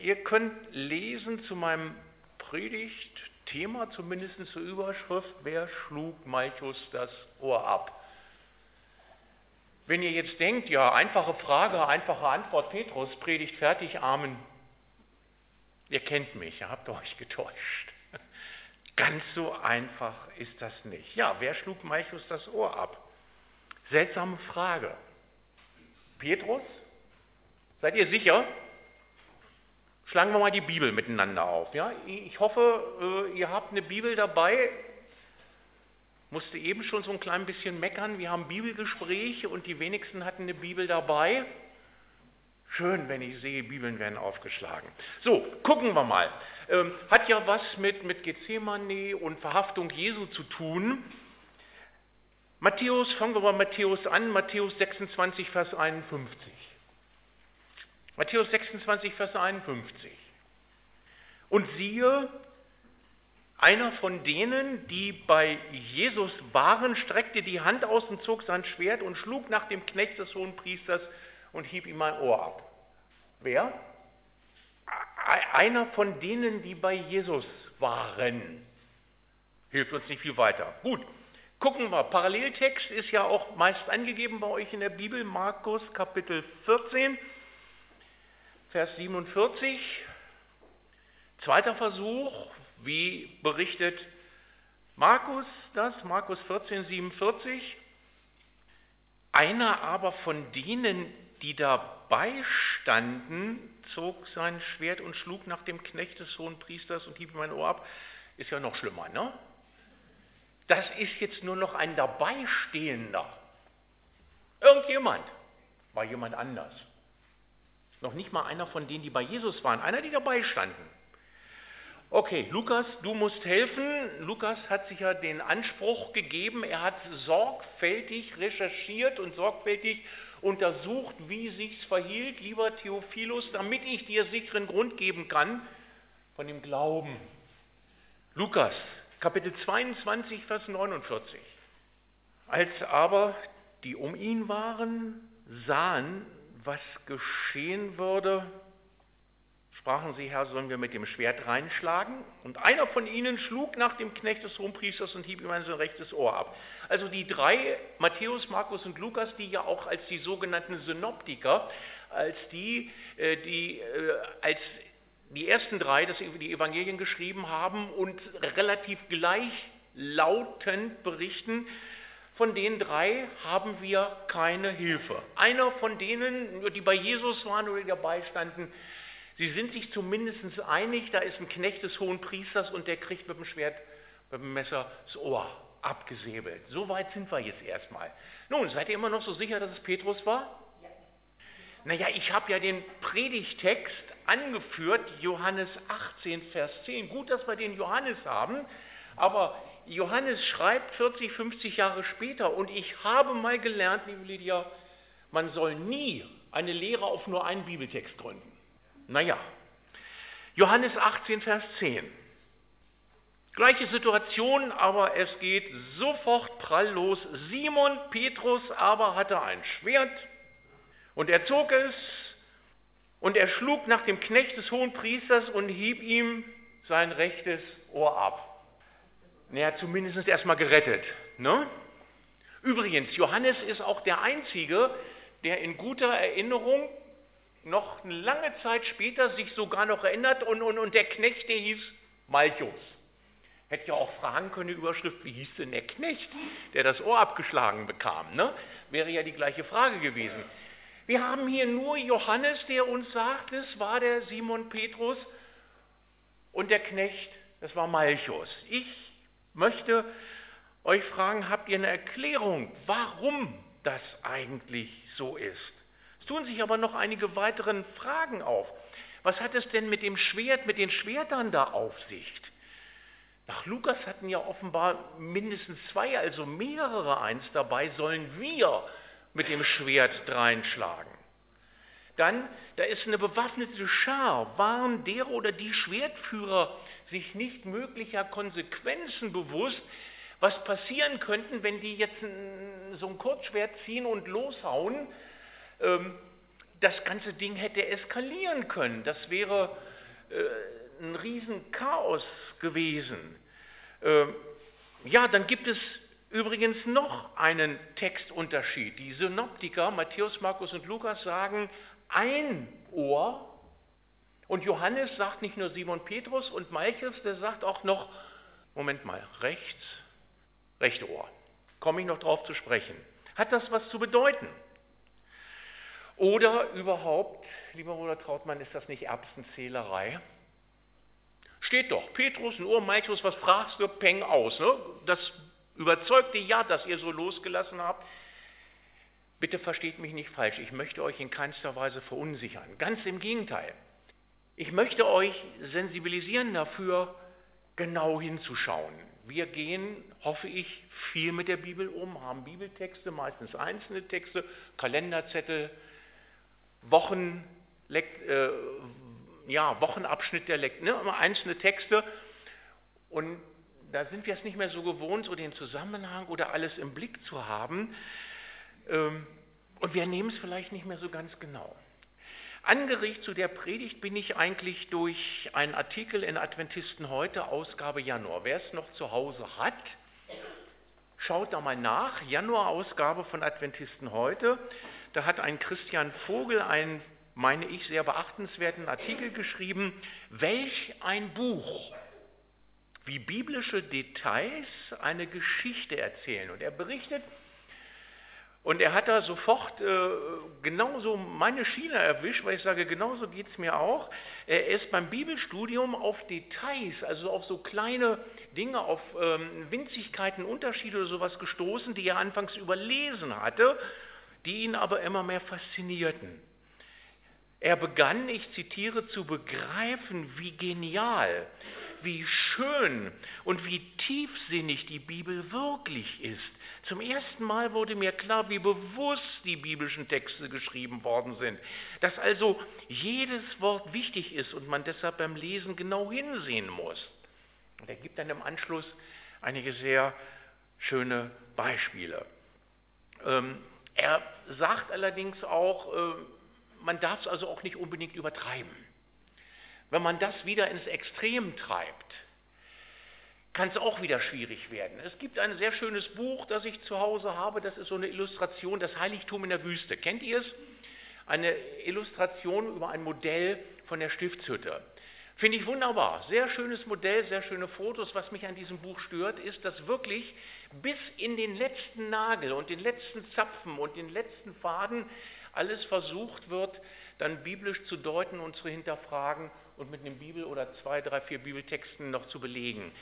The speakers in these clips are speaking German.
Ihr könnt lesen zu meinem Predigtthema, zumindest zur Überschrift, wer schlug Malchus das Ohr ab? Wenn ihr jetzt denkt, ja, einfache Frage, einfache Antwort, Petrus, Predigt fertig, Amen. Ihr kennt mich, ihr habt euch getäuscht. Ganz so einfach ist das nicht. Ja, wer schlug Malchus das Ohr ab? Seltsame Frage. Petrus? Seid ihr sicher? Schlagen wir mal die Bibel miteinander auf. Ja? Ich hoffe, ihr habt eine Bibel dabei. Musste eben schon so ein klein bisschen meckern. Wir haben Bibelgespräche und die wenigsten hatten eine Bibel dabei. Schön, wenn ich sehe, Bibeln werden aufgeschlagen. So, gucken wir mal. Hat ja was mit Gethsemane und Verhaftung Jesu zu tun. Matthäus, fangen wir bei Matthäus an, Matthäus 26, Vers 51. Matthäus 26, Vers 51. Und siehe, einer von denen, die bei Jesus waren, streckte die Hand aus und zog sein Schwert und schlug nach dem Knecht des Hohenpriesters und hieb ihm ein Ohr ab. Wer? Einer von denen, die bei Jesus waren. Hilft uns nicht viel weiter. Gut, gucken wir. Paralleltext ist ja auch meist angegeben bei euch in der Bibel. Markus Kapitel 14, Vers 47. Zweiter Versuch, wie berichtet Markus das? Markus 14, 47. Einer aber von denen, die dabei standen, zog sein Schwert und schlug nach dem Knecht des Hohenpriesters und hieb ihm ein Ohr ab. Ist ja noch schlimmer, ne? Das ist jetzt nur noch ein Dabeistehender. Irgendjemand. War jemand anders. Noch nicht mal einer von denen, die bei Jesus waren. Einer, die dabei standen. Okay, Lukas, du musst helfen. Lukas hat sich ja den Anspruch gegeben, er hat sorgfältig recherchiert und sorgfältig untersucht, wie sich's verhielt, lieber Theophilus, damit ich dir sicheren Grund geben kann von dem Glauben. Lukas, Kapitel 22, Vers 49. Als aber die um ihn waren, sahen, was geschehen würde, sprachen sie, Herr, sollen wir mit dem Schwert reinschlagen? Und einer von ihnen schlug nach dem Knecht des Hohenpriesters und hieb ihm sein rechtes Ohr ab. Also die drei, Matthäus, Markus und Lukas, die ja auch als die sogenannten Synoptiker, als die ersten drei, die Evangelien geschrieben haben und relativ gleichlautend berichten, von den drei haben wir keine Hilfe. Einer von denen, die bei Jesus waren oder die dabei standen, sie sind sich zumindest einig, da ist ein Knecht des Hohenpriesters und der kriegt mit dem Schwert, mit dem Messer das Ohr abgesäbelt. So weit sind wir jetzt erstmal. Nun, seid ihr immer noch so sicher, dass es Petrus war? Ja. Naja, ich habe ja den Predigtext angeführt, Johannes 18, Vers 10. Gut, dass wir den Johannes haben, aber Johannes schreibt 40, 50 Jahre später und ich habe mal gelernt, liebe Lydia, man soll nie eine Lehre auf nur einen Bibeltext gründen. Naja, Johannes 18, Vers 10. Gleiche Situation, aber es geht sofort prall los. Simon Petrus aber hatte ein Schwert und er zog es und er schlug nach dem Knecht des Hohenpriesters und hieb ihm sein rechtes Ohr ab. Naja, zumindest erstmal gerettet. Ne? Übrigens, Johannes ist auch der Einzige, der in guter Erinnerung noch eine lange Zeit später sich sogar noch erinnert und der Knecht, der hieß Malchus. Hätte ja auch fragen können, die Überschrift, wie hieß denn der Knecht, der das Ohr abgeschlagen bekam? Ne? Wäre ja die gleiche Frage gewesen. Wir haben hier nur Johannes, der uns sagt, es war der Simon Petrus und der Knecht, das war Malchus. Ich möchte euch fragen, habt ihr eine Erklärung, warum das eigentlich so ist? Es tun sich aber noch einige weitere Fragen auf. Was hat es denn mit dem Schwert, mit den Schwertern da auf sich? Nach Lukas hatten ja offenbar mindestens zwei, also mehrere eins dabei, sollen wir mit dem Schwert dreinschlagen. Dann, da ist eine bewaffnete Schar. Waren der oder die Schwertführer sich nicht möglicher Konsequenzen bewusst, was passieren könnten, wenn die jetzt so ein Kurzschwert ziehen und loshauen? Das ganze Ding hätte eskalieren können. Das wäre ein Riesenchaos gewesen. Ja, dann gibt es übrigens noch einen Textunterschied. Die Synoptiker, Matthäus, Markus und Lukas, sagen ein Ohr, und Johannes sagt nicht nur Simon Petrus, und Malchus, der sagt auch noch, Moment mal, rechte Ohr. Komme ich noch drauf zu sprechen. Hat das was zu bedeuten? Oder überhaupt, lieber Bruder Trautmann, ist das nicht Erbsenzählerei? Steht doch, Petrus, ein Ohr, Malchus, was fragst du? Peng aus. Ne? Das überzeugte ja, dass ihr so losgelassen habt. Bitte versteht mich nicht falsch, ich möchte euch in keinster Weise verunsichern. Ganz im Gegenteil. Ich möchte euch sensibilisieren dafür, genau hinzuschauen. Wir gehen, hoffe ich, viel mit der Bibel um, haben Bibeltexte, meistens einzelne Texte, Kalenderzettel, Wochenabschnitt der Lektüre, immer einzelne Texte. Und da sind wir es nicht mehr so gewohnt, so den Zusammenhang oder alles im Blick zu haben. Und wir nehmen es vielleicht nicht mehr so ganz genau. Angeregt zu der Predigt bin ich eigentlich durch einen Artikel in Adventisten heute, Ausgabe Januar. Wer es noch zu Hause hat, schaut da mal nach. Januar-Ausgabe von Adventisten heute. Da hat ein Christian Vogel einen, meine ich, sehr beachtenswerten Artikel geschrieben. Welch ein Buch, wie biblische Details eine Geschichte erzählen. Und er berichtet, und er hat da sofort genauso meine Schiene erwischt, weil ich sage, genauso geht es mir auch. Er ist beim Bibelstudium auf Details, also auf so kleine Dinge, auf Winzigkeiten, Unterschiede oder sowas gestoßen, die er anfangs überlesen hatte, die ihn aber immer mehr faszinierten. Er begann, ich zitiere, zu begreifen, wie genial, wie schön und wie tiefsinnig die Bibel wirklich ist. Zum ersten Mal wurde mir klar, wie bewusst die biblischen Texte geschrieben worden sind, dass also jedes Wort wichtig ist und man deshalb beim Lesen genau hinsehen muss. Und er gibt dann im Anschluss einige sehr schöne Beispiele. Er sagt allerdings auch, man darf es also auch nicht unbedingt übertreiben. Wenn man das wieder ins Extrem treibt, kann es auch wieder schwierig werden. Es gibt ein sehr schönes Buch, das ich zu Hause habe, das ist so eine Illustration, das Heiligtum in der Wüste. Kennt ihr es? Eine Illustration über ein Modell von der Stiftshütte. Finde ich wunderbar. Sehr schönes Modell, sehr schöne Fotos. Was mich an diesem Buch stört, ist, dass wirklich bis in den letzten Nagel und den letzten Zapfen und den letzten Faden alles versucht wird, dann biblisch zu deuten und zu hinterfragen und mit einem Bibel oder 2, 3, 4 Bibeltexten noch zu belegen.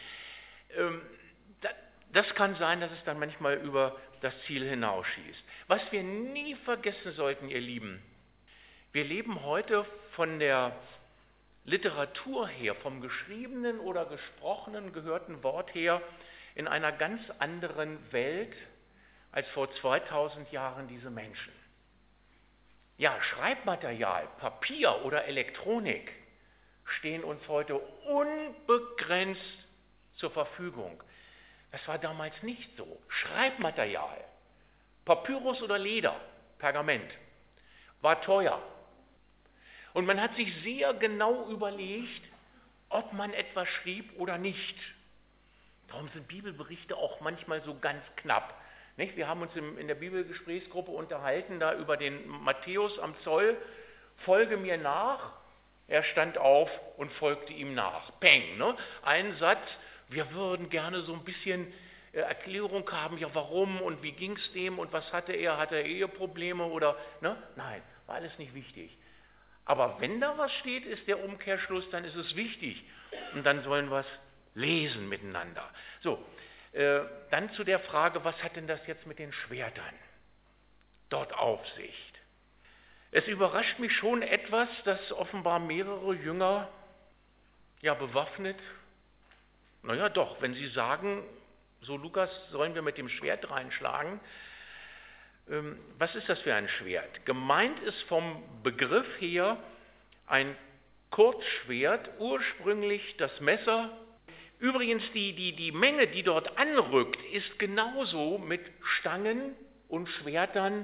Das kann sein, dass es dann manchmal über das Ziel hinausschießt. Was wir nie vergessen sollten, ihr Lieben, wir leben heute von der Literatur her, vom geschriebenen oder gesprochenen, gehörten Wort her, in einer ganz anderen Welt als vor 2000 Jahren diese Menschen. Ja, Schreibmaterial, Papier oder Elektronik stehen uns heute unbegrenzt zur Verfügung. Das war damals nicht so. Schreibmaterial, Papyrus oder Leder, Pergament, war teuer. Und man hat sich sehr genau überlegt, ob man etwas schrieb oder nicht. Darum sind Bibelberichte auch manchmal so ganz knapp. Nicht? Wir haben uns in der Bibelgesprächsgruppe unterhalten, da über den Matthäus am Zoll, folge mir nach. Er stand auf und folgte ihm nach. Peng, ne? Ein Satz, wir würden gerne so ein bisschen Erklärung haben, ja warum und wie ging es dem und was hatte er Eheprobleme oder, ne? Nein, war alles nicht wichtig. Aber wenn da was steht, ist der Umkehrschluss, dann ist es wichtig. Und dann sollen wir es lesen miteinander. So, dann zu der Frage, was hat denn das jetzt mit den Schwertern dort auf sich? Es überrascht mich schon etwas, dass offenbar mehrere Jünger ja bewaffnet, naja doch, wenn sie sagen, so Lukas, sollen wir mit dem Schwert reinschlagen, was ist das für ein Schwert? Gemeint ist vom Begriff her ein Kurzschwert, ursprünglich das Messer. Übrigens, die Menge, die dort anrückt, ist genauso mit Stangen und Schwertern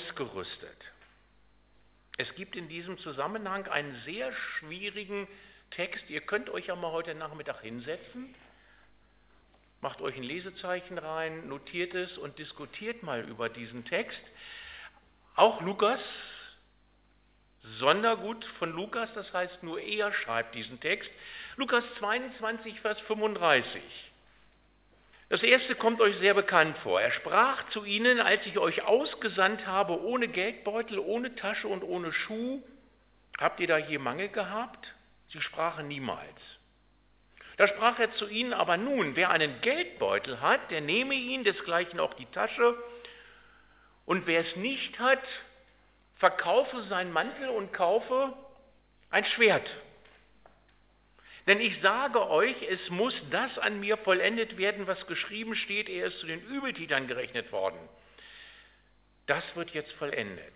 ausgerüstet. Es gibt in diesem Zusammenhang einen sehr schwierigen Text. Ihr könnt euch ja mal heute Nachmittag hinsetzen, macht euch ein Lesezeichen rein, notiert es und diskutiert mal über diesen Text. Auch Lukas, Sondergut von Lukas, das heißt nur er schreibt diesen Text. Lukas 22, Vers 35. Das erste kommt euch sehr bekannt vor. Er sprach zu ihnen, als ich euch ausgesandt habe, ohne Geldbeutel, ohne Tasche und ohne Schuh. Habt ihr da je Mangel gehabt? Sie sprachen niemals. Da sprach er zu ihnen, aber nun, wer einen Geldbeutel hat, der nehme ihn, desgleichen auch die Tasche. Und wer es nicht hat, verkaufe seinen Mantel und kaufe ein Schwert. Denn ich sage euch, es muss das an mir vollendet werden, was geschrieben steht, er ist zu den Übeltätern gerechnet worden. Das wird jetzt vollendet.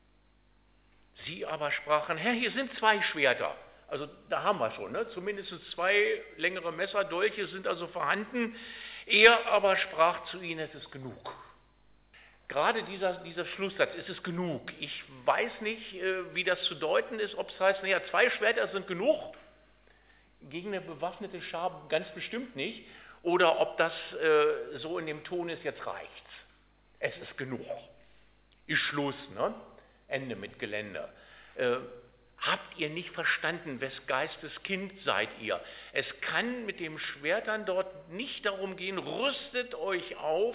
Sie aber sprachen, Herr, hier sind 2 Schwerter. Also da haben wir schon, ne? Zumindest 2 längere Messerdolche sind also vorhanden. Er aber sprach zu ihnen, es ist genug. Gerade dieser Schlusssatz, ist es genug. Ich weiß nicht, wie das zu deuten ist, ob es heißt, naja, 2 Schwerter sind genug, gegen eine bewaffnete Schar ganz bestimmt nicht, oder ob das so in dem Ton ist, jetzt reicht's. Es ist genug. Ist Schluss, ne? Ende mit Gelände. Habt ihr nicht verstanden, wes Geistes Kind seid ihr? Es kann mit dem Schwertern dort nicht darum gehen, rüstet euch auf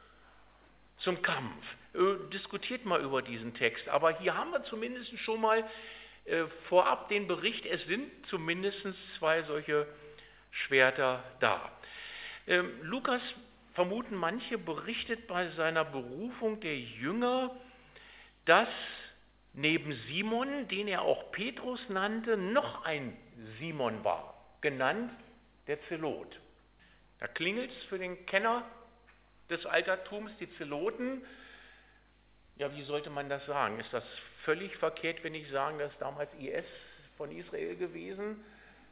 zum Kampf. Diskutiert mal über diesen Text. Aber hier haben wir zumindest schon mal vorab den Bericht, es sind zumindest 2 solche Schwerter da. Lukas, vermuten manche, berichtet bei seiner Berufung der Jünger, dass neben Simon, den er auch Petrus nannte, noch ein Simon war, genannt der Zelot. Da klingelt es für den Kenner des Altertums, die Zeloten. Ja, wie sollte man das sagen? Ist das völlig verkehrt, wenn ich sage, das ist damals IS von Israel gewesen?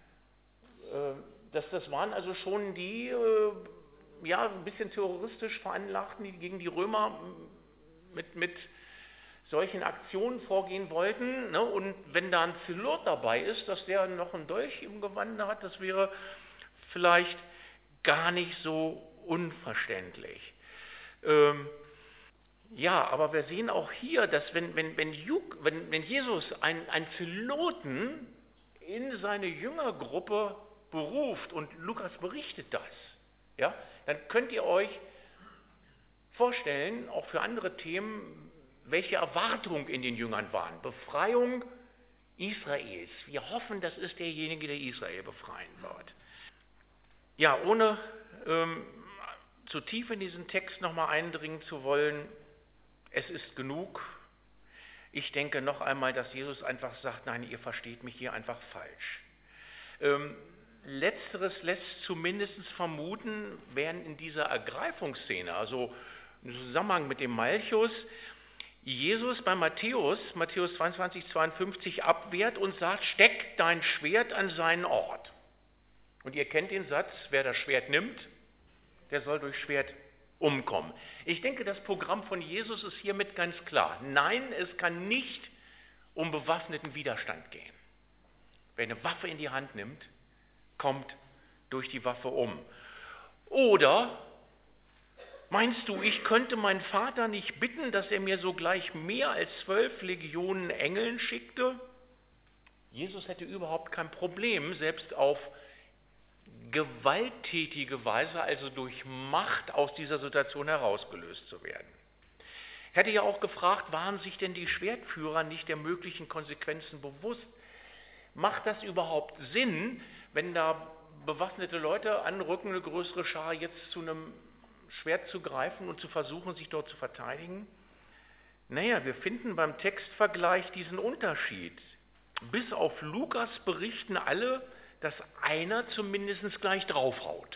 Das waren also schon die, ja, ein bisschen terroristisch veranlagten, die gegen die Römer mit solchen Aktionen vorgehen wollten. Ne? Und wenn da ein Zelot dabei ist, dass der noch einen Dolch im Gewande hat, das wäre vielleicht gar nicht so unverständlich. Ja, aber wir sehen auch hier, dass wenn Jesus einen Zeloten in seine Jüngergruppe beruft und Lukas berichtet das, ja, dann könnt ihr euch vorstellen, auch für andere Themen, welche Erwartung in den Jüngern waren. Befreiung Israels. Wir hoffen, das ist derjenige, der Israel befreien wird. Ja, ohne zu tief in diesen Text nochmal eindringen zu wollen, es ist genug. Ich denke noch einmal, dass Jesus einfach sagt, nein, ihr versteht mich hier einfach falsch. Letzteres lässt zumindest vermuten, während in dieser Ergreifungsszene, also im Zusammenhang mit dem Malchus, Jesus bei Matthäus 22, 52 abwehrt und sagt, steck dein Schwert an seinen Ort. Und ihr kennt den Satz, wer das Schwert nimmt, der soll durch Schwert umkommen. Ich denke, das Programm von Jesus ist hiermit ganz klar. Nein, es kann nicht um bewaffneten Widerstand gehen. Wer eine Waffe in die Hand nimmt, kommt durch die Waffe um. Oder meinst du, ich könnte meinen Vater nicht bitten, dass er mir sogleich mehr als 12 Legionen Engeln schickte? Jesus hätte überhaupt kein Problem, selbst auf gewalttätige Weise, also durch Macht aus dieser Situation herausgelöst zu werden. Ich hätte ja auch gefragt, waren sich denn die Schwertführer nicht der möglichen Konsequenzen bewusst? Macht das überhaupt Sinn, wenn da bewaffnete Leute anrücken, eine größere Schar jetzt zu einem Schwert zu greifen und zu versuchen, sich dort zu verteidigen? Naja, wir finden beim Textvergleich diesen Unterschied. Bis auf Lukas berichten alle, dass einer zumindest gleich draufhaut.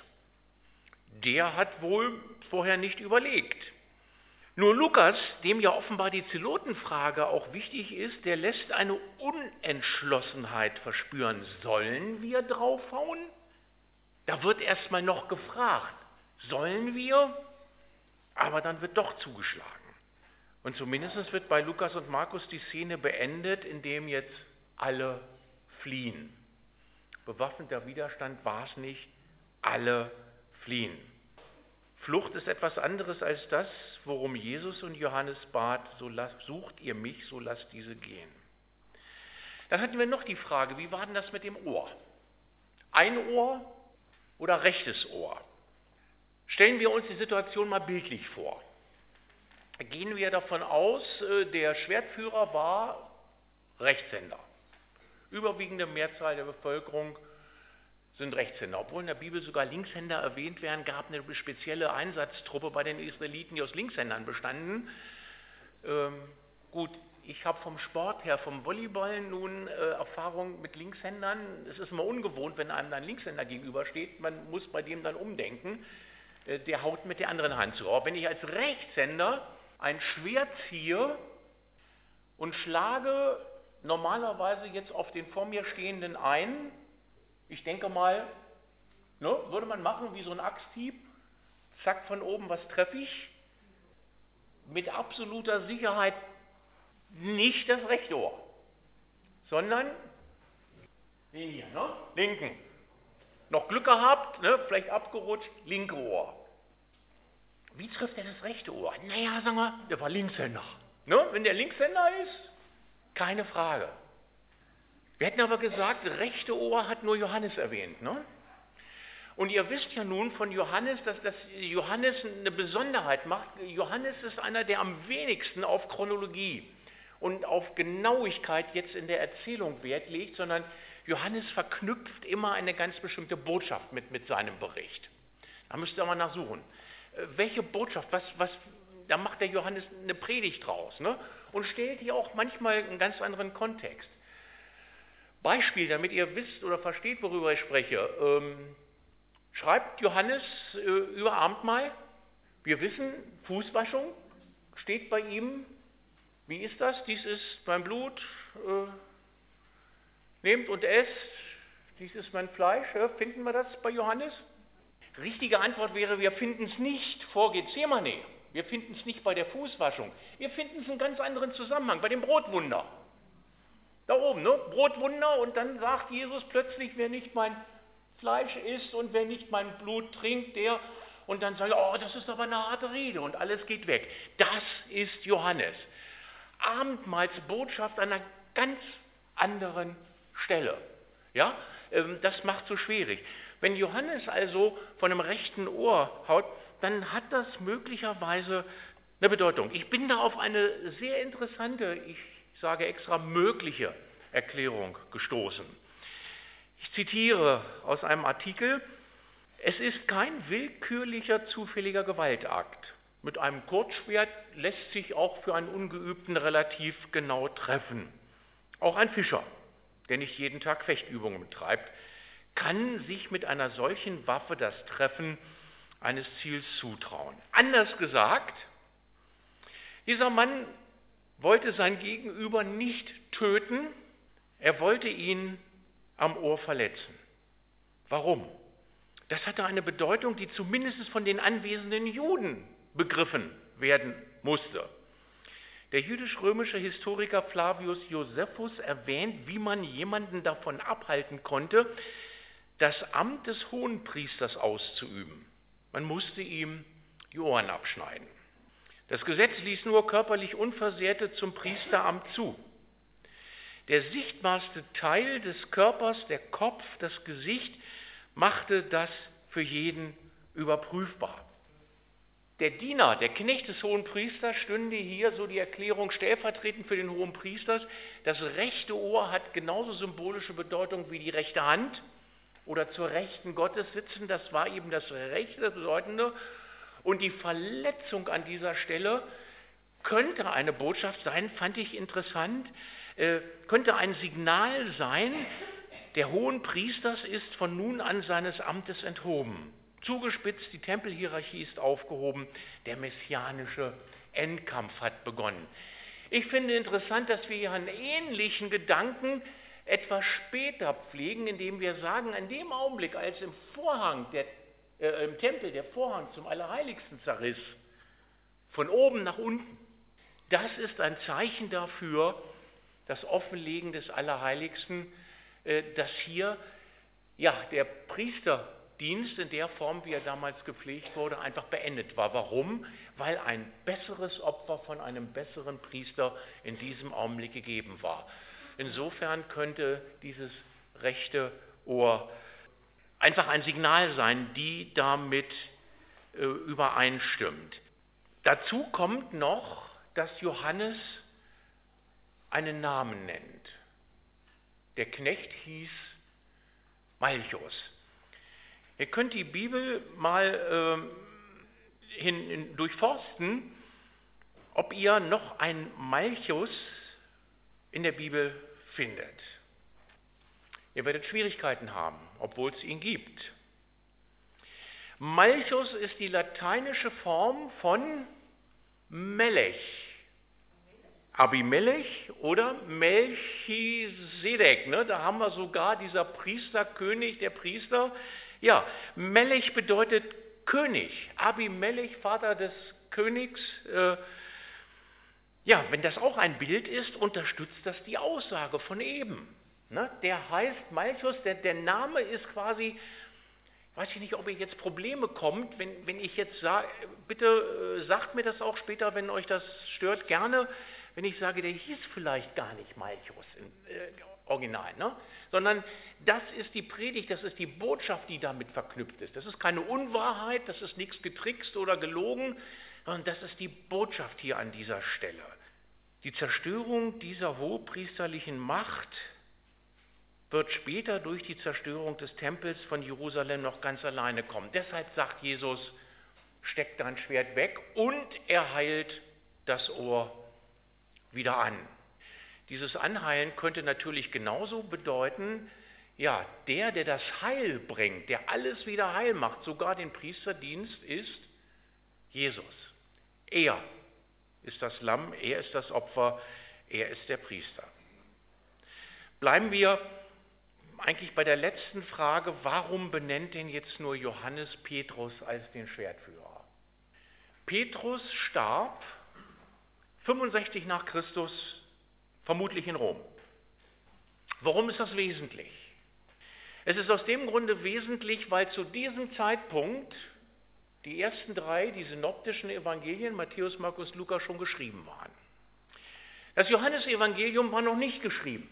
Der hat wohl vorher nicht überlegt. Nur Lukas, dem ja offenbar die Zelotenfrage auch wichtig ist, der lässt eine Unentschlossenheit verspüren. Sollen wir draufhauen? Da wird erstmal noch gefragt, sollen wir? Aber dann wird doch zugeschlagen. Und zumindest wird bei Lukas und Markus die Szene beendet, indem jetzt alle fliehen. bewaffneter Widerstand war es nicht, alle fliehen. Flucht ist etwas anderes als das, worum Jesus und Johannes bat, sucht ihr mich, so lasst diese gehen. Dann hatten wir noch die Frage, wie war denn das mit dem Ohr? Ein Ohr oder rechtes Ohr? Stellen wir uns die Situation mal bildlich vor. Gehen wir davon aus, der Schwertführer war Rechtshänder. Überwiegende Mehrzahl der Bevölkerung sind Rechtshänder. Obwohl in der Bibel sogar Linkshänder erwähnt werden, gab eine spezielle Einsatztruppe bei den Israeliten, die aus Linkshändern bestanden. Gut, ich habe vom Sport her, vom Volleyball nun Erfahrung mit Linkshändern. Es ist immer ungewohnt, wenn einem dann ein Linkshänder gegenübersteht. Man muss bei dem dann umdenken. Der haut mit der anderen Hand zu. Aber wenn ich als Rechtshänder ein Schwert ziehe und schlage normalerweise jetzt auf den vor mir stehenden ein, ich denke mal, ne, würde man machen wie so ein Axthieb, zack, von oben, was treffe ich? Mit absoluter Sicherheit nicht das rechte Ohr, sondern den hier, ne? Linken. Noch Glück gehabt, ne? Vielleicht abgerutscht, linke Ohr. Wie trifft er das rechte Ohr? Naja, sagen wir, der war Linkshänder. Ne? Wenn der Linkshänder ist, keine Frage. Wir hätten aber gesagt, rechte Ohr hat nur Johannes erwähnt. Ne? Und ihr wisst ja nun von Johannes, dass das Johannes eine Besonderheit macht. Johannes ist einer, der am wenigsten auf Chronologie und auf Genauigkeit jetzt in der Erzählung Wert legt, sondern Johannes verknüpft immer eine ganz bestimmte Botschaft mit seinem Bericht. Da müsst ihr mal nachsuchen. Welche Botschaft, da macht der Johannes eine Predigt draus, ne? Und stellt hier auch manchmal einen ganz anderen Kontext. Beispiel, damit ihr wisst oder versteht, worüber ich spreche. Schreibt Johannes über Abendmahl. Wir wissen, Fußwaschung steht bei ihm. Wie ist das? Dies ist mein Blut. Nehmt und esst. Dies ist mein Fleisch. Finden wir das bei Johannes? Richtige Antwort wäre, wir finden es nicht vor Gethsemane. Wir finden es nicht bei der Fußwaschung. Wir finden es in einem ganz anderen Zusammenhang, bei dem Brotwunder. Da oben, ne? Brotwunder, und dann sagt Jesus plötzlich, wer nicht mein Fleisch isst und wer nicht mein Blut trinkt, der, und dann sagt er, oh, das ist aber eine harte Rede und alles geht weg. Das ist Johannes. Abendmahlsbotschaft an einer ganz anderen Stelle. Ja? Das macht so schwierig. Wenn Johannes also von einem rechten Ohr haut, dann hat das möglicherweise eine Bedeutung. Ich bin da auf eine sehr interessante, ich sage extra mögliche Erklärung gestoßen. Ich zitiere aus einem Artikel: Es ist kein willkürlicher, zufälliger Gewaltakt. Mit einem Kurzschwert lässt sich auch für einen Ungeübten relativ genau treffen. Auch ein Fischer, der nicht jeden Tag Fechtübungen betreibt, kann sich mit einer solchen Waffe das Treffen eines Ziels zutrauen. Anders gesagt, dieser Mann wollte sein Gegenüber nicht töten, er wollte ihn am Ohr verletzen. Warum? Das hatte eine Bedeutung, die zumindest von den anwesenden Juden begriffen werden musste. Der jüdisch-römische Historiker Flavius Josephus erwähnt, wie man jemanden davon abhalten konnte, das Amt des Hohenpriesters auszuüben. Man musste ihm die Ohren abschneiden. Das Gesetz ließ nur körperlich Unversehrte zum Priesteramt zu. Der sichtbarste Teil des Körpers, der Kopf, das Gesicht, machte das für jeden überprüfbar. Der Diener, der Knecht des Hohenpriesters, stünde hier, so die Erklärung, stellvertretend für den Hohenpriester. Das rechte Ohr hat genauso symbolische Bedeutung wie die rechte Hand oder zur Rechten Gottes sitzen. Das war eben das rechte Bedeutende. Und die Verletzung an dieser Stelle könnte eine Botschaft sein, fand ich interessant, könnte ein Signal sein, der Hohenpriesters ist von nun an seines Amtes enthoben. Zugespitzt, die Tempelhierarchie ist aufgehoben, der messianische Endkampf hat begonnen. Ich finde interessant, dass wir hier einen ähnlichen Gedanken etwas später pflegen, indem wir sagen, in dem Augenblick, als im Tempel der Vorhang zum Allerheiligsten zerriss, von oben nach unten, das ist ein Zeichen dafür, das Offenlegen des Allerheiligsten, dass hier ja, der Priesterdienst in der Form, wie er damals gepflegt wurde, einfach beendet war. Warum? Weil ein besseres Opfer von einem besseren Priester in diesem Augenblick gegeben war. Insofern könnte dieses rechte Ohr einfach ein Signal sein, die damit übereinstimmt. Dazu kommt noch, dass Johannes einen Namen nennt. Der Knecht hieß Malchus. Ihr könnt die Bibel mal durchforsten, ob ihr noch einen Malchus in der Bibel findet. Ihr werdet Schwierigkeiten haben, obwohl es ihn gibt. Malchus ist die lateinische Form von Melech. Abimelech oder Melchisedek. Da haben wir sogar dieser Priester, König, der Priester. Ja, Melech bedeutet König. Abimelech, Vater des Königs. Wenn das auch ein Bild ist, unterstützt das die Aussage von eben. Der heißt Malchus, der Name ist quasi, weiß ich nicht, ob ihr jetzt Probleme kommt, wenn ich jetzt sage, bitte sagt mir das auch später, wenn euch das stört, gerne, wenn ich sage, der hieß vielleicht gar nicht Malchus im Original, sondern das ist die Predigt, das ist die Botschaft, die damit verknüpft ist. Das ist keine Unwahrheit, das ist nichts getrickst oder gelogen, sondern das ist die Botschaft hier an dieser Stelle. Die Zerstörung dieser hohepriesterlichen Macht wird später durch die Zerstörung des Tempels von Jerusalem noch ganz alleine kommen. Deshalb sagt Jesus, steckt dein Schwert weg und er heilt das Ohr wieder an. Dieses Anheilen könnte natürlich genauso bedeuten, der das Heil bringt, der alles wieder heil macht, sogar den Priesterdienst, ist Jesus. Er ist das Lamm, er ist das Opfer, er ist der Priester. Bleiben wir eigentlich bei der letzten Frage, warum benennt denn jetzt nur Johannes Petrus als den Schwertführer? Petrus starb 65 nach Christus, vermutlich in Rom. Warum ist das wesentlich? Es ist aus dem Grunde wesentlich, weil zu diesem Zeitpunkt die ersten 3, die synoptischen Evangelien, Matthäus, Markus, Lukas, schon geschrieben waren. Das Johannesevangelium war noch nicht geschrieben.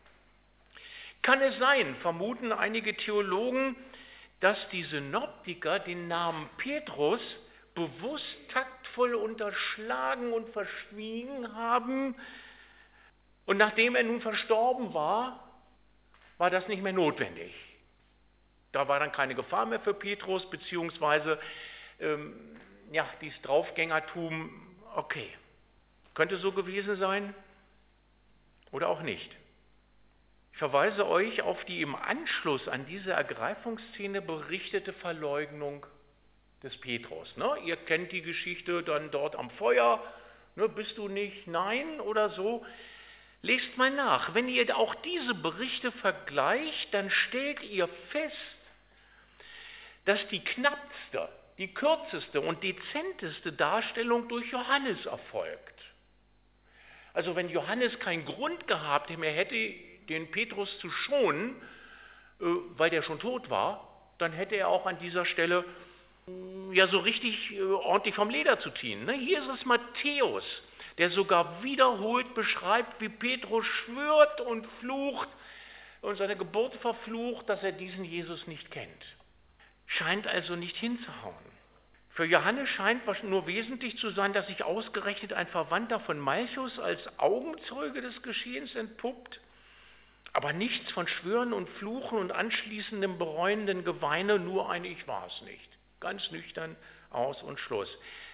Kann es sein, vermuten einige Theologen, dass die Synoptiker den Namen Petrus bewusst taktvoll unterschlagen und verschwiegen haben und nachdem er nun verstorben war, war das nicht mehr notwendig. Da war dann keine Gefahr mehr für Petrus, beziehungsweise dieses Draufgängertum, okay, könnte so gewesen sein oder auch nicht. Ich verweise euch auf die im Anschluss an diese Ergreifungsszene berichtete Verleugnung des Petrus. Ihr kennt die Geschichte dann dort am Feuer, bist du nicht, nein oder so. Lest mal nach. Wenn ihr auch diese Berichte vergleicht, dann stellt ihr fest, dass die knappste, die kürzeste und dezenteste Darstellung durch Johannes erfolgt. Also wenn Johannes keinen Grund gehabt mehr hätte, den Petrus zu schonen, weil der schon tot war, dann hätte er auch an dieser Stelle so richtig ordentlich vom Leder zu ziehen. Hier ist es Matthäus, der sogar wiederholt beschreibt, wie Petrus schwört und flucht und seine Geburt verflucht, dass er diesen Jesus nicht kennt. Scheint also nicht hinzuhauen. Für Johannes scheint nur wesentlich zu sein, dass sich ausgerechnet ein Verwandter von Malchus als Augenzeuge des Geschehens entpuppt, aber nichts von Schwören und Fluchen und anschließendem bereuenden Geweine, nur ein Ich war es nicht. Ganz nüchtern, aus und Schluss.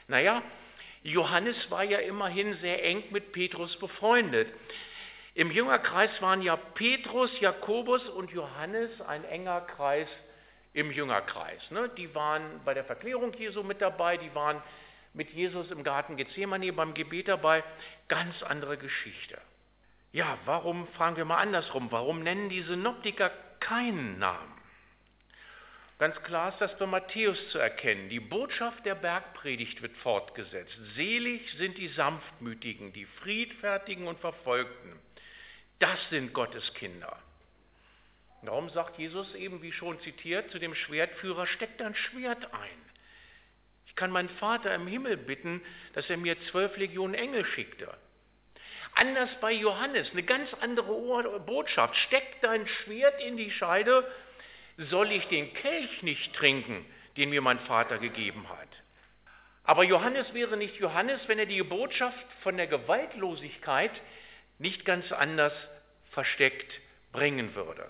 Johannes war ja immerhin sehr eng mit Petrus befreundet. Im Jüngerkreis waren ja Petrus, Jakobus und Johannes ein enger Kreis im Jüngerkreis. Die waren bei der Verklärung Jesu mit dabei, die waren mit Jesus im Garten Gethsemane beim Gebet dabei. Ganz andere Geschichte. Warum, fragen wir mal andersrum, warum nennen die Synoptiker keinen Namen? Ganz klar ist das bei Matthäus zu erkennen. Die Botschaft der Bergpredigt wird fortgesetzt. Selig sind die Sanftmütigen, die Friedfertigen und Verfolgten. Das sind Gottes Kinder. Darum sagt Jesus eben, wie schon zitiert, zu dem Schwertführer, steck dein Schwert ein. Ich kann meinen Vater im Himmel bitten, dass er mir 12 Legionen Engel schickte. Anders bei Johannes, eine ganz andere Botschaft. Steck dein Schwert in die Scheide, soll ich den Kelch nicht trinken, den mir mein Vater gegeben hat. Aber Johannes wäre nicht Johannes, wenn er die Botschaft von der Gewaltlosigkeit nicht ganz anders versteckt bringen würde.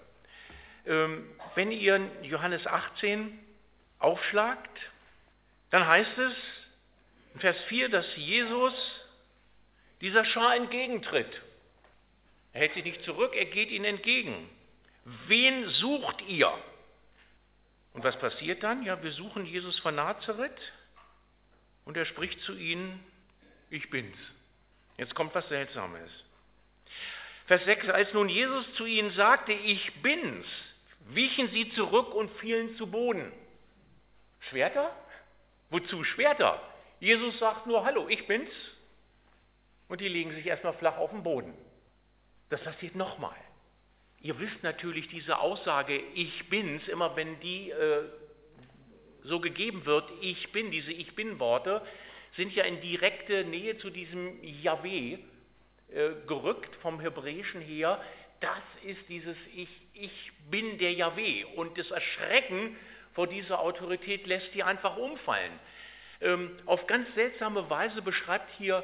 Wenn ihr Johannes 18 aufschlagt, dann heißt es in Vers 4, dass Jesus dieser Schar entgegentritt. Er hält sich nicht zurück, er geht ihnen entgegen. Wen sucht ihr? Und was passiert dann? Ja, wir suchen Jesus von Nazareth und er spricht zu ihnen, ich bin's. Jetzt kommt was Seltsames. Vers 6, als nun Jesus zu ihnen sagte, ich bin's, wichen sie zurück und fielen zu Boden. Schwerter? Wozu Schwerter? Jesus sagt nur, hallo, ich bin's. Und die legen sich erstmal flach auf den Boden. Das passiert nochmal. Ihr wisst natürlich, diese Aussage, ich bin's, immer wenn die so gegeben wird, ich bin, diese Ich bin-Worte, sind ja in direkte Nähe zu diesem Jahweh gerückt, vom Hebräischen her. Das ist dieses Ich bin der Jahweh. Und das Erschrecken vor dieser Autorität lässt die einfach umfallen. Auf ganz seltsame Weise beschreibt hier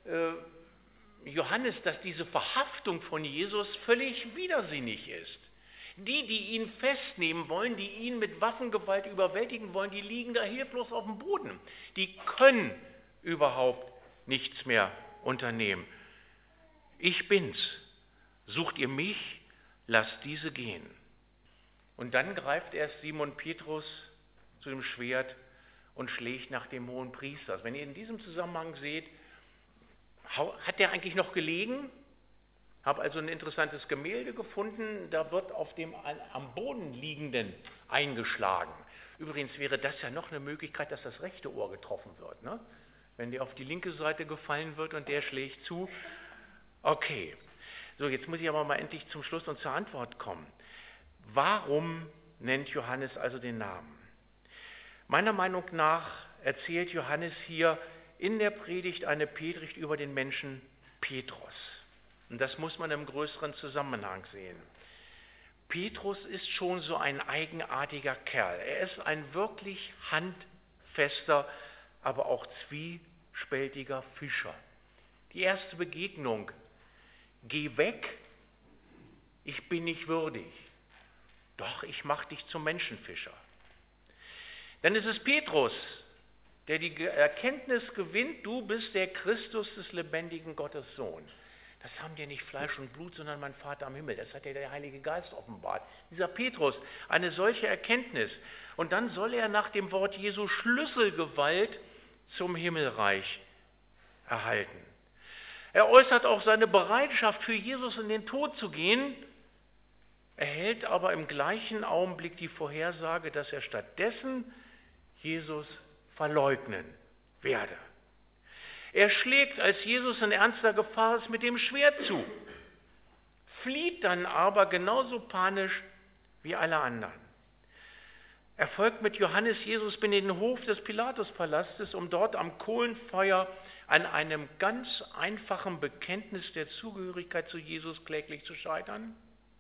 Johannes, dass diese Verhaftung von Jesus völlig widersinnig ist. Die ihn festnehmen wollen, die ihn mit Waffengewalt überwältigen wollen, die liegen da hilflos auf dem Boden. Die können überhaupt nichts mehr unternehmen. Ich bin's. Sucht ihr mich, lasst diese gehen. Und dann greift erst Simon Petrus zu dem Schwert und schlägt nach dem Hohenpriester. Also wenn ihr in diesem Zusammenhang seht, hat der eigentlich noch gelegen? Habe also ein interessantes Gemälde gefunden, da wird auf dem am Boden liegenden eingeschlagen. Übrigens wäre das ja noch eine Möglichkeit, dass das rechte Ohr getroffen wird, ne? Wenn der auf die linke Seite gefallen wird und der schlägt zu. Okay, so jetzt muss ich aber mal endlich zum Schluss und zur Antwort kommen. Warum nennt Johannes also den Namen? Meiner Meinung nach erzählt Johannes hier in der Predigt eine Predigt über den Menschen Petrus. Und das muss man im größeren Zusammenhang sehen. Petrus ist schon so ein eigenartiger Kerl. Er ist ein wirklich handfester, aber auch zwiespältiger Fischer. Die erste Begegnung, geh weg, ich bin nicht würdig. Doch, ich mache dich zum Menschenfischer. Dann ist es Petrus, der die Erkenntnis gewinnt, du bist der Christus des lebendigen Gottes Sohn. Das haben dir nicht Fleisch und Blut, sondern mein Vater am Himmel. Das hat dir der Heilige Geist offenbart. Dieser Petrus, eine solche Erkenntnis. Und dann soll er nach dem Wort Jesu Schlüsselgewalt zum Himmelreich erhalten. Er äußert auch seine Bereitschaft, für Jesus in den Tod zu gehen, erhält aber im gleichen Augenblick die Vorhersage, dass er stattdessen Jesus verleugnen werde. Er schlägt, als Jesus in ernster Gefahr ist, mit dem Schwert zu, flieht dann aber genauso panisch wie alle anderen. Er folgt mit Johannes Jesus in den Hof des Pilatuspalastes, um dort am Kohlenfeuer an einem ganz einfachen Bekenntnis der Zugehörigkeit zu Jesus kläglich zu scheitern.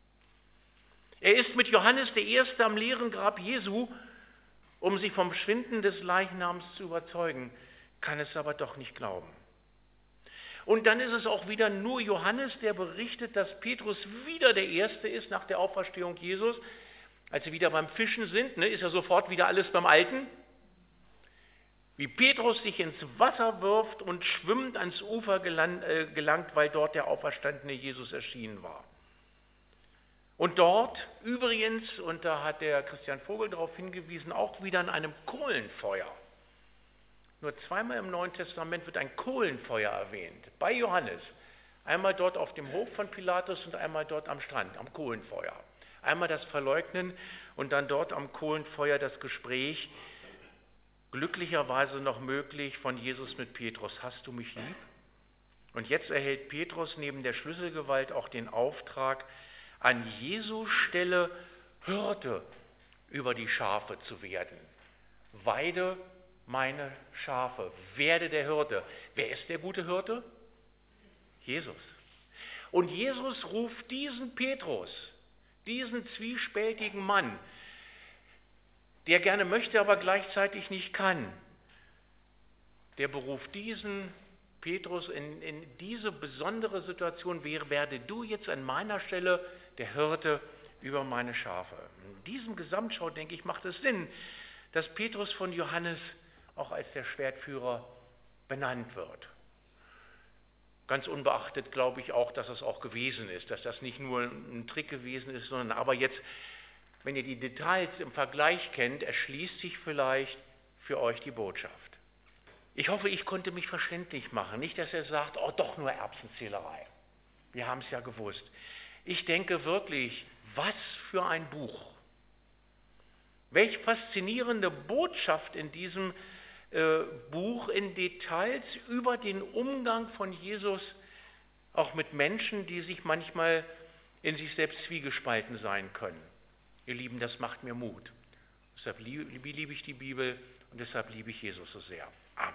Er ist mit Johannes der Erste am leeren Grab Jesu, um sich vom Schwinden des Leichnams zu überzeugen, kann es aber doch nicht glauben. Und dann ist es auch wieder nur Johannes, der berichtet, dass Petrus wieder der Erste ist nach der Auferstehung Jesus. Als sie wieder beim Fischen sind, ist ja sofort wieder alles beim Alten. Wie Petrus sich ins Wasser wirft und schwimmend ans Ufer gelangt, weil dort der auferstandene Jesus erschienen war. Und dort übrigens, und da hat der Christian Vogel darauf hingewiesen, auch wieder in einem Kohlenfeuer. Nur zweimal im Neuen Testament wird ein Kohlenfeuer erwähnt, bei Johannes. Einmal dort auf dem Hof von Pilatus und einmal dort am Strand, am Kohlenfeuer. Einmal das Verleugnen und dann dort am Kohlenfeuer das Gespräch, glücklicherweise noch möglich, von Jesus mit Petrus. Hast du mich lieb? Und jetzt erhält Petrus neben der Schlüsselgewalt auch den Auftrag, an Jesu Stelle Hirte über die Schafe zu werden. Weide meine Schafe, werde der Hirte. Wer ist der gute Hirte? Jesus. Und Jesus ruft diesen Petrus, diesen zwiespältigen Mann, der gerne möchte, aber gleichzeitig nicht kann, der beruft diesen Petrus in diese besondere Situation, werde du jetzt an meiner Stelle der Hirte über meine Schafe. In diesem Gesamtschau, denke ich, macht es Sinn, dass Petrus von Johannes auch als der Schwertführer benannt wird. Ganz unbeachtet glaube ich auch, dass es auch gewesen ist, dass das nicht nur ein Trick gewesen ist, sondern aber jetzt, wenn ihr die Details im Vergleich kennt, erschließt sich vielleicht für euch die Botschaft. Ich hoffe, ich konnte mich verständlich machen. Nicht, dass er sagt, oh doch nur Erbsenzählerei. Wir haben es ja gewusst. Ich denke wirklich, was für ein Buch. Welch faszinierende Botschaft in diesem Buch in Details über den Umgang von Jesus auch mit Menschen, die sich manchmal in sich selbst zwiegespalten sein können. Ihr Lieben, das macht mir Mut. Deshalb liebe ich die Bibel und deshalb liebe ich Jesus so sehr. Amen.